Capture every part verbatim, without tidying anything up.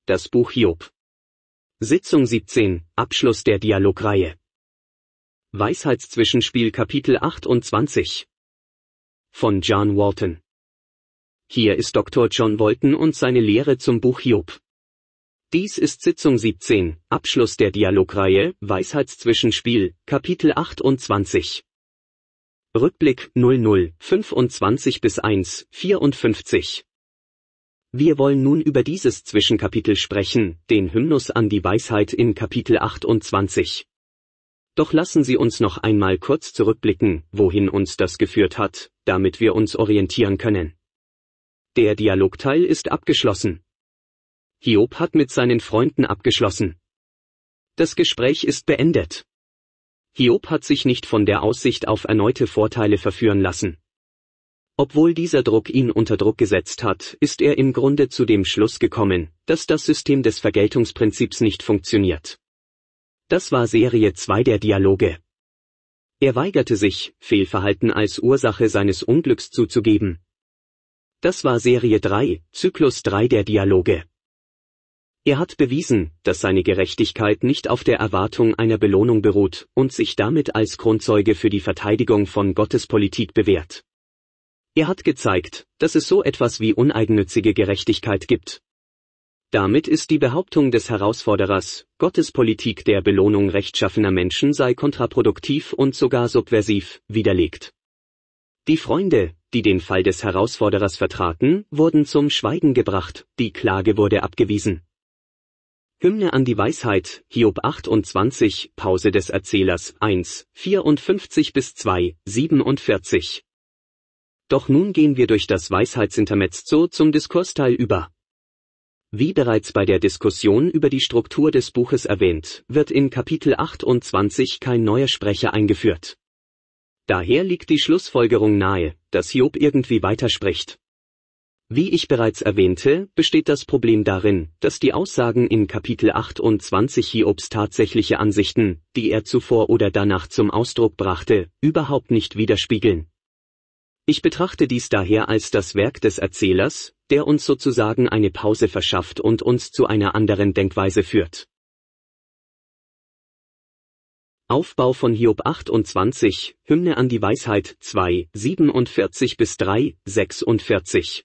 das Buch Hiob. Sitzung siebzehn, Abschluss der Dialogreihe. Weisheitszwischenspiel Kapitel achtundzwanzig. Von John Walton. Hier ist Doktor John Walton und seine Lehre zum Buch Hiob. Dies ist Sitzung siebzehn, Abschluss der Dialogreihe, Weisheitszwischenspiel, Kapitel achtundzwanzig. Rückblick null null fünfundzwanzig bis eins vierundfünfzig. Wir wollen nun über dieses Zwischenkapitel sprechen, den Hymnus an die Weisheit in Kapitel achtundzwanzig. Doch lassen Sie uns noch einmal kurz zurückblicken, wohin uns das geführt hat, damit wir uns orientieren können. Der Dialogteil ist abgeschlossen. Hiob hat mit seinen Freunden abgeschlossen. Das Gespräch ist beendet. Hiob hat sich nicht von der Aussicht auf erneute Vorteile verführen lassen. Obwohl dieser Druck ihn unter Druck gesetzt hat, ist er im Grunde zu dem Schluss gekommen, dass das System des Vergeltungsprinzips nicht funktioniert. Das war Serie zwei der Dialoge. Er weigerte sich, Fehlverhalten als Ursache seines Unglücks zuzugeben. Das war Serie drei, Zyklus drei der Dialoge. Er hat bewiesen, dass seine Gerechtigkeit nicht auf der Erwartung einer Belohnung beruht und sich damit als Grundzeuge für die Verteidigung von Gottes Politik bewährt. Er hat gezeigt, dass es so etwas wie uneigennützige Gerechtigkeit gibt. Damit ist die Behauptung des Herausforderers, Gottes Politik der Belohnung rechtschaffener Menschen sei kontraproduktiv und sogar subversiv, widerlegt. Die Freunde, die den Fall des Herausforderers vertraten, wurden zum Schweigen gebracht, die Klage wurde abgewiesen. Hymne an die Weisheit, Hiob achtundzwanzig, Pause des Erzählers, eins, vierundfünfzig bis zwei, siebenundvierzig. Doch nun gehen wir durch das Weisheitsintermezzo zum Diskursteil über. Wie bereits bei der Diskussion über die Struktur des Buches erwähnt, wird in Kapitel achtundzwanzig kein neuer Sprecher eingeführt. Daher liegt die Schlussfolgerung nahe, dass Hiob irgendwie weiterspricht. Wie ich bereits erwähnte, besteht das Problem darin, dass die Aussagen in Kapitel achtundzwanzig Hiobs tatsächliche Ansichten, die er zuvor oder danach zum Ausdruck brachte, überhaupt nicht widerspiegeln. Ich betrachte dies daher als das Werk des Erzählers, der uns sozusagen eine Pause verschafft und uns zu einer anderen Denkweise führt. Aufbau von Hiob achtundzwanzig, Hymne an die Weisheit zwei, siebenundvierzig bis drei, sechsundvierzig.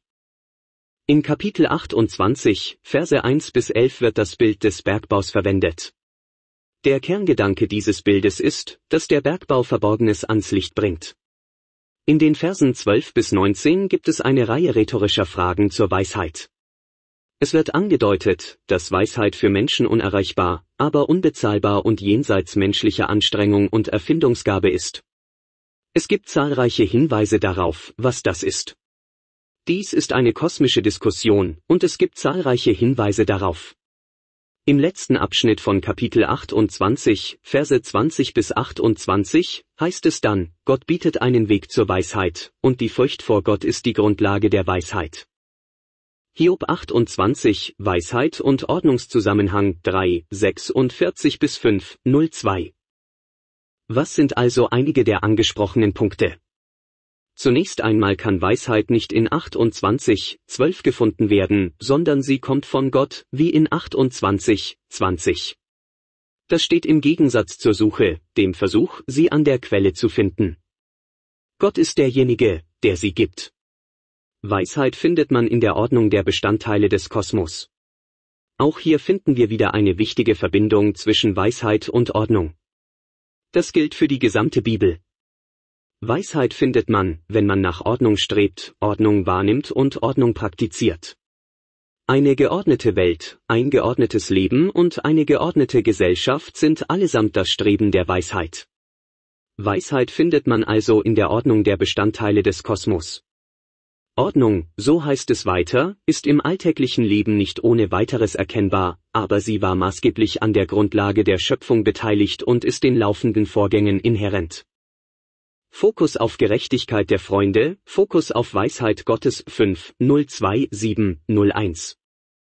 In Kapitel achtundzwanzig, Verse eins bis elf wird das Bild des Bergbaus verwendet. Der Kerngedanke dieses Bildes ist, dass der Bergbau Verborgenes ans Licht bringt. In den Versen zwölf bis neunzehn gibt es eine Reihe rhetorischer Fragen zur Weisheit. Es wird angedeutet, dass Weisheit für Menschen unerreichbar, aber unbezahlbar und jenseits menschlicher Anstrengung und Erfindungsgabe ist. Es gibt zahlreiche Hinweise darauf, was das ist. Dies ist eine kosmische Diskussion, und es gibt zahlreiche Hinweise darauf. Im letzten Abschnitt von Kapitel achtundzwanzig, Verse zwanzig bis achtundzwanzig, heißt es dann, Gott bietet einen Weg zur Weisheit, und die Furcht vor Gott ist die Grundlage der Weisheit. Hiob achtundzwanzig, Weisheit und Ordnungszusammenhang drei, sechsundvierzig bis fünf, null zwei. Was sind also einige der angesprochenen Punkte? Zunächst einmal kann Weisheit nicht in achtundzwanzig, zwölf gefunden werden, sondern sie kommt von Gott, wie in achtundzwanzig, zwanzig. Das steht im Gegensatz zur Suche, dem Versuch, sie an der Quelle zu finden. Gott ist derjenige, der sie gibt. Weisheit findet man in der Ordnung der Bestandteile des Kosmos. Auch hier finden wir wieder eine wichtige Verbindung zwischen Weisheit und Ordnung. Das gilt für die gesamte Bibel. Weisheit findet man, wenn man nach Ordnung strebt, Ordnung wahrnimmt und Ordnung praktiziert. Eine geordnete Welt, ein geordnetes Leben und eine geordnete Gesellschaft sind allesamt das Streben der Weisheit. Weisheit findet man also in der Ordnung der Bestandteile des Kosmos. Ordnung, so heißt es weiter, ist im alltäglichen Leben nicht ohne weiteres erkennbar, aber sie war maßgeblich an der Grundlage der Schöpfung beteiligt und ist den laufenden Vorgängen inhärent. Fokus auf Gerechtigkeit der Freunde, Fokus auf Weisheit Gottes fünf, null zwei, sieben, null eins.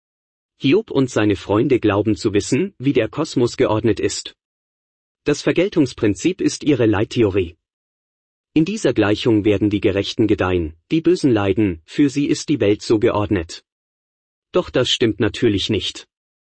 Hiob und seine Freunde glauben zu wissen, wie der Kosmos geordnet ist. Das Vergeltungsprinzip ist ihre Leittheorie. In dieser Gleichung werden die Gerechten gedeihen, die Bösen leiden, für sie ist die Welt so geordnet. Doch das stimmt natürlich nicht.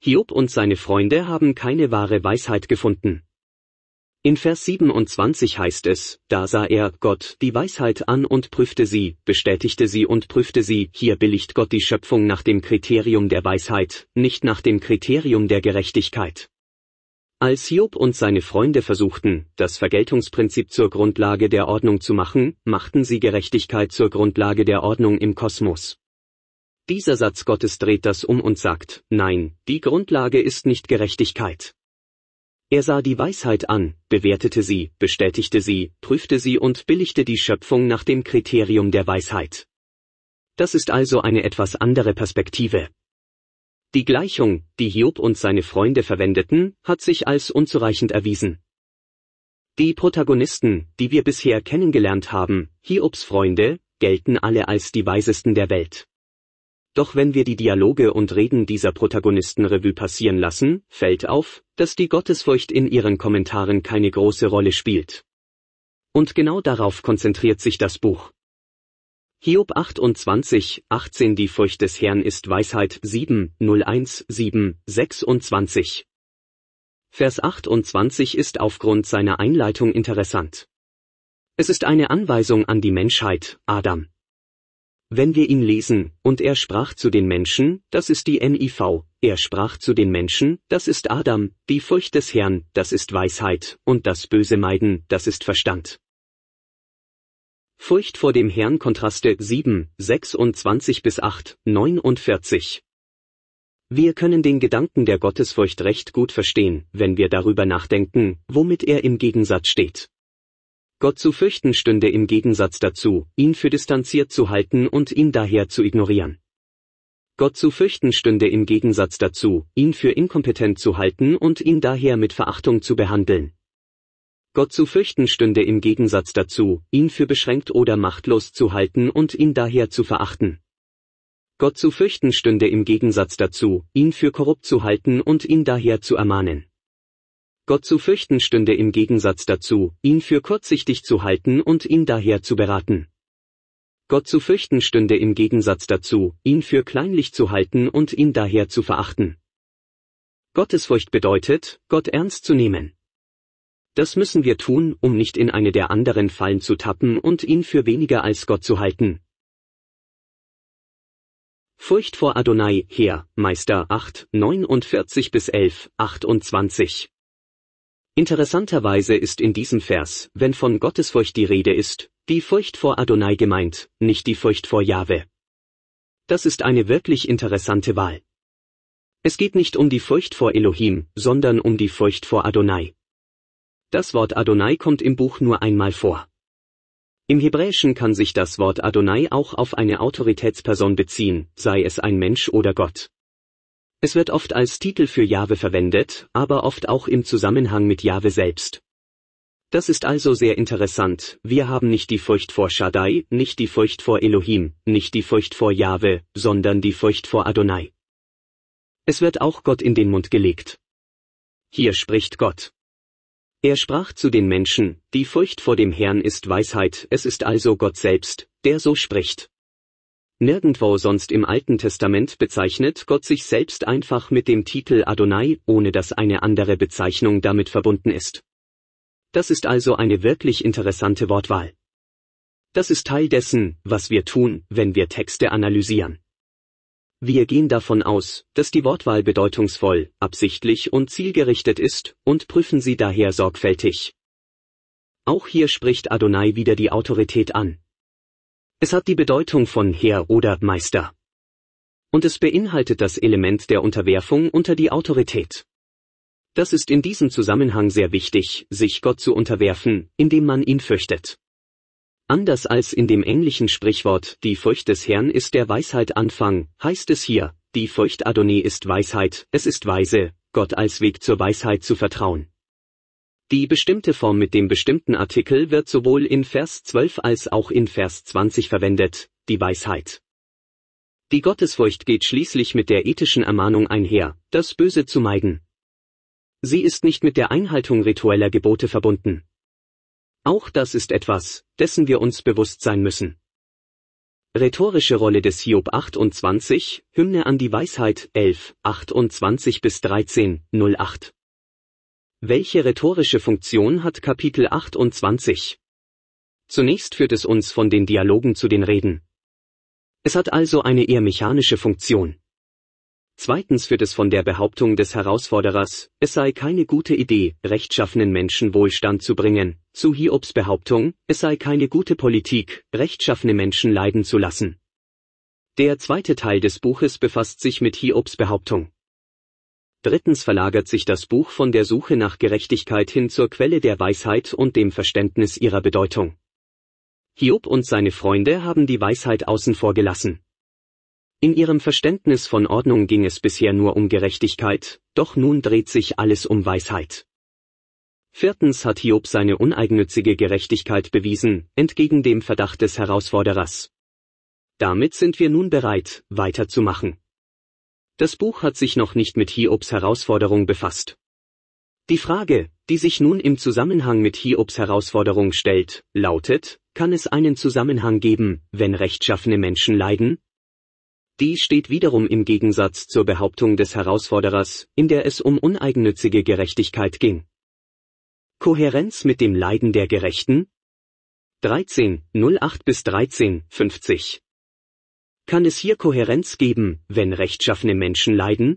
Hiob und seine Freunde haben keine wahre Weisheit gefunden. In Vers siebenundzwanzig heißt es, da sah er, Gott, die Weisheit an und prüfte sie, bestätigte sie und prüfte sie. Hier billigt Gott die Schöpfung nach dem Kriterium der Weisheit, nicht nach dem Kriterium der Gerechtigkeit. Als Hiob und seine Freunde versuchten, das Vergeltungsprinzip zur Grundlage der Ordnung zu machen, machten sie Gerechtigkeit zur Grundlage der Ordnung im Kosmos. Dieser Satz Gottes dreht das um und sagt, nein, die Grundlage ist nicht Gerechtigkeit. Er sah die Weisheit an, bewertete sie, bestätigte sie, prüfte sie und billigte die Schöpfung nach dem Kriterium der Weisheit. Das ist also eine etwas andere Perspektive. Die Gleichung, die Hiob und seine Freunde verwendeten, hat sich als unzureichend erwiesen. Die Protagonisten, die wir bisher kennengelernt haben, Hiobs Freunde, gelten alle als die Weisesten der Welt. Doch wenn wir die Dialoge und Reden dieser Protagonisten Revue passieren lassen, fällt auf, dass die Gottesfurcht in ihren Kommentaren keine große Rolle spielt. Und genau darauf konzentriert sich das Buch. Hiob achtundzwanzig, achtzehn Die Furcht des Herrn ist Weisheit sieben, null eins, sieben, sechsundzwanzig. Vers achtundzwanzig ist aufgrund seiner Einleitung interessant. Es ist eine Anweisung an die Menschheit, Adam. Wenn wir ihn lesen, und er sprach zu den Menschen, das ist die N I V, er sprach zu den Menschen, das ist Adam, die Furcht des Herrn, das ist Weisheit, und das Böse meiden, das ist Verstand. Furcht vor dem Herrn Kontraste sieben, sechsundzwanzig bis acht, neunundvierzig. Wir können den Gedanken der Gottesfurcht recht gut verstehen, wenn wir darüber nachdenken, womit er im Gegensatz steht. Gott zu fürchten stünde im Gegensatz dazu, ihn für distanziert zu halten und ihn daher zu ignorieren. Gott zu fürchten stünde im Gegensatz dazu, ihn für inkompetent zu halten und ihn daher mit Verachtung zu behandeln. Gott zu fürchten stünde im Gegensatz dazu, ihn für beschränkt oder machtlos zu halten und ihn daher zu verachten. Gott zu fürchten stünde im Gegensatz dazu, ihn für korrupt zu halten und ihn daher zu ermahnen. Gott zu fürchten stünde im Gegensatz dazu, ihn für kurzsichtig zu halten und ihn daher zu beraten. Gott zu fürchten stünde im Gegensatz dazu, ihn für kleinlich zu halten und ihn daher zu verachten. Gottesfurcht bedeutet, Gott ernst zu nehmen. Das müssen wir tun, um nicht in eine der anderen Fallen zu tappen und ihn für weniger als Gott zu halten. Furcht vor Adonai, Herr, Meister acht, neunundvierzig bis elf, achtundzwanzig. Interessanterweise ist in diesem Vers, wenn von Gottesfurcht die Rede ist, die Furcht vor Adonai gemeint, nicht die Furcht vor Jahwe. Das ist eine wirklich interessante Wahl. Es geht nicht um die Furcht vor Elohim, sondern um die Furcht vor Adonai. Das Wort Adonai kommt im Buch nur einmal vor. Im Hebräischen kann sich das Wort Adonai auch auf eine Autoritätsperson beziehen, sei es ein Mensch oder Gott. Es wird oft als Titel für Jahwe verwendet, aber oft auch im Zusammenhang mit Jahwe selbst. Das ist also sehr interessant, wir haben nicht die Furcht vor Shaddai, nicht die Furcht vor Elohim, nicht die Furcht vor Jahwe, sondern die Furcht vor Adonai. Es wird auch Gott in den Mund gelegt. Hier spricht Gott. Er sprach zu den Menschen, die Furcht vor dem Herrn ist Weisheit, es ist also Gott selbst, der so spricht. Nirgendwo sonst im Alten Testament bezeichnet Gott sich selbst einfach mit dem Titel Adonai, ohne dass eine andere Bezeichnung damit verbunden ist. Das ist also eine wirklich interessante Wortwahl. Das ist Teil dessen, was wir tun, wenn wir Texte analysieren. Wir gehen davon aus, dass die Wortwahl bedeutungsvoll, absichtlich und zielgerichtet ist, und prüfen sie daher sorgfältig. Auch hier spricht Adonai wieder die Autorität an. Es hat die Bedeutung von Herr oder Meister. Und es beinhaltet das Element der Unterwerfung unter die Autorität. Das ist in diesem Zusammenhang sehr wichtig, sich Gott zu unterwerfen, indem man ihn fürchtet. Anders als in dem englischen Sprichwort, die Furcht des Herrn ist der Weisheit Anfang, heißt es hier, die Furcht Adonai ist Weisheit, es ist weise, Gott als Weg zur Weisheit zu vertrauen. Die bestimmte Form mit dem bestimmten Artikel wird sowohl in Vers zwölf als auch in Vers zwanzig verwendet, die Weisheit. Die Gottesfurcht geht schließlich mit der ethischen Ermahnung einher, das Böse zu meiden. Sie ist nicht mit der Einhaltung ritueller Gebote verbunden. Auch das ist etwas, dessen wir uns bewusst sein müssen. Rhetorische Rolle des Hiob achtundzwanzig, Hymne an die Weisheit elf, achtundzwanzig bis dreizehn, null acht. Welche rhetorische Funktion hat Kapitel achtundzwanzig? Zunächst führt es uns von den Dialogen zu den Reden. Es hat also eine eher mechanische Funktion. Zweitens führt es von der Behauptung des Herausforderers, es sei keine gute Idee, rechtschaffenen Menschen Wohlstand zu bringen, zu Hiobs Behauptung, es sei keine gute Politik, rechtschaffene Menschen leiden zu lassen. Der zweite Teil des Buches befasst sich mit Hiobs Behauptung. Drittens verlagert sich das Buch von der Suche nach Gerechtigkeit hin zur Quelle der Weisheit und dem Verständnis ihrer Bedeutung. Hiob und seine Freunde haben die Weisheit außen vor gelassen. In ihrem Verständnis von Ordnung ging es bisher nur um Gerechtigkeit, doch nun dreht sich alles um Weisheit. Viertens hat Hiob seine uneigennützige Gerechtigkeit bewiesen, entgegen dem Verdacht des Herausforderers. Damit sind wir nun bereit, weiterzumachen. Das Buch hat sich noch nicht mit Hiobs Herausforderung befasst. Die Frage, die sich nun im Zusammenhang mit Hiobs Herausforderung stellt, lautet, kann es einen Zusammenhang geben, wenn rechtschaffene Menschen leiden? Die steht wiederum im Gegensatz zur Behauptung des Herausforderers, in der es um uneigennützige Gerechtigkeit ging. Kohärenz mit dem Leiden der Gerechten? dreizehn, null acht bis dreizehn, fünfzig. Kann es hier Kohärenz geben, wenn rechtschaffene Menschen leiden?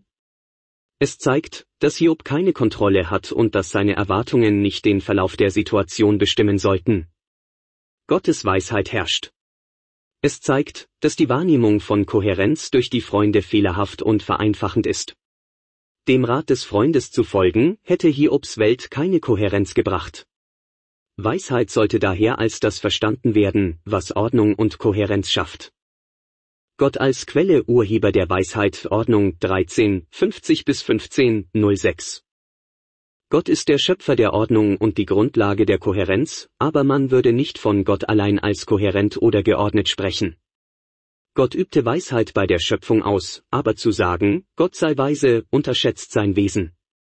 Es zeigt, dass Hiob keine Kontrolle hat und dass seine Erwartungen nicht den Verlauf der Situation bestimmen sollten. Gottes Weisheit herrscht. Es zeigt, dass die Wahrnehmung von Kohärenz durch die Freunde fehlerhaft und vereinfachend ist. Dem Rat des Freundes zu folgen, hätte Hiobs Welt keine Kohärenz gebracht. Weisheit sollte daher als das verstanden werden, was Ordnung und Kohärenz schafft. Gott als Quelle, Urheber der Weisheit, Ordnung dreizehn, fünfzig bis fünfzehn, null sechs. Gott ist der Schöpfer der Ordnung und die Grundlage der Kohärenz, aber man würde nicht von Gott allein als kohärent oder geordnet sprechen. Gott übte Weisheit bei der Schöpfung aus, aber zu sagen, Gott sei weise, unterschätzt sein Wesen.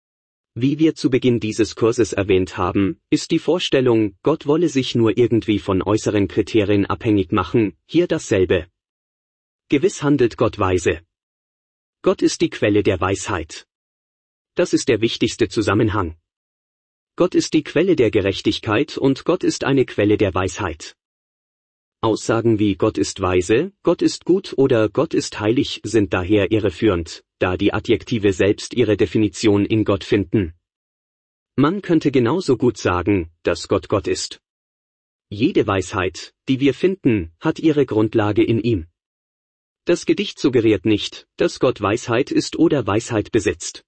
Wie wir zu Beginn dieses Kurses erwähnt haben, ist die Vorstellung, Gott wolle sich nur irgendwie von äußeren Kriterien abhängig machen, hier dasselbe. Gewiss handelt Gott weise. Gott ist die Quelle der Weisheit. Das ist der wichtigste Zusammenhang. Gott ist die Quelle der Gerechtigkeit und Gott ist eine Quelle der Weisheit. Aussagen wie Gott ist weise, Gott ist gut oder Gott ist heilig sind daher irreführend, da die Adjektive selbst ihre Definition in Gott finden. Man könnte genauso gut sagen, dass Gott Gott ist. Jede Weisheit, die wir finden, hat ihre Grundlage in ihm. Das Gedicht suggeriert nicht, dass Gott Weisheit ist oder Weisheit besitzt.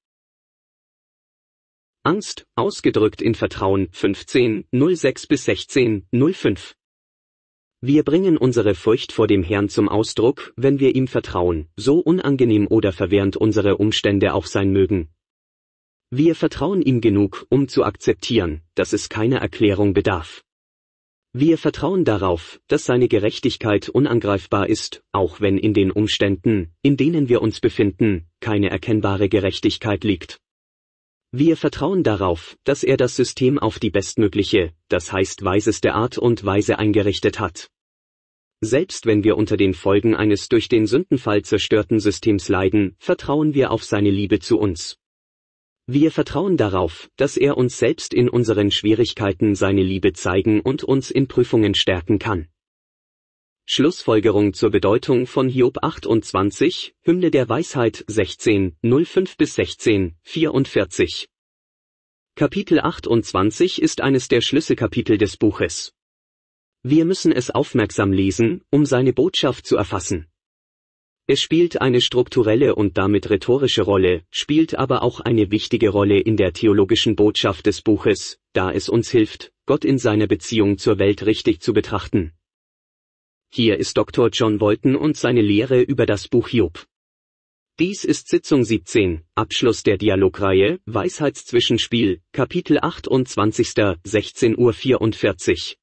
Angst, ausgedrückt in Vertrauen, fünfzehn, null sechs bis sechzehn, null fünf. Wir bringen unsere Furcht vor dem Herrn zum Ausdruck, wenn wir ihm vertrauen, so unangenehm oder verwirrend unsere Umstände auch sein mögen. Wir vertrauen ihm genug, um zu akzeptieren, dass es keiner Erklärung bedarf. Wir vertrauen darauf, dass seine Gerechtigkeit unangreifbar ist, auch wenn in den Umständen, in denen wir uns befinden, keine erkennbare Gerechtigkeit liegt. Wir vertrauen darauf, dass er das System auf die bestmögliche, das heißt weiseste Art und Weise eingerichtet hat. Selbst wenn wir unter den Folgen eines durch den Sündenfall zerstörten Systems leiden, vertrauen wir auf seine Liebe zu uns. Wir vertrauen darauf, dass er uns selbst in unseren Schwierigkeiten seine Liebe zeigen und uns in Prüfungen stärken kann. Schlussfolgerung zur Bedeutung von Hiob achtundzwanzig, Hymne der Weisheit sechzehn, null fünf bis sechzehn, vierundvierzig. Kapitel achtundzwanzig ist eines der Schlüsselkapitel des Buches. Wir müssen es aufmerksam lesen, um seine Botschaft zu erfassen. Es spielt eine strukturelle und damit rhetorische Rolle, spielt aber auch eine wichtige Rolle in der theologischen Botschaft des Buches, da es uns hilft, Gott in seiner Beziehung zur Welt richtig zu betrachten. Hier ist Doktor John Walton und seine Lehre über das Buch Hiob. Dies ist Sitzung siebzehn, Abschluss der Dialogreihe, Weisheitszwischenspiel, Kapitel achtundzwanzig, sechzehn Uhr vierundvierzig.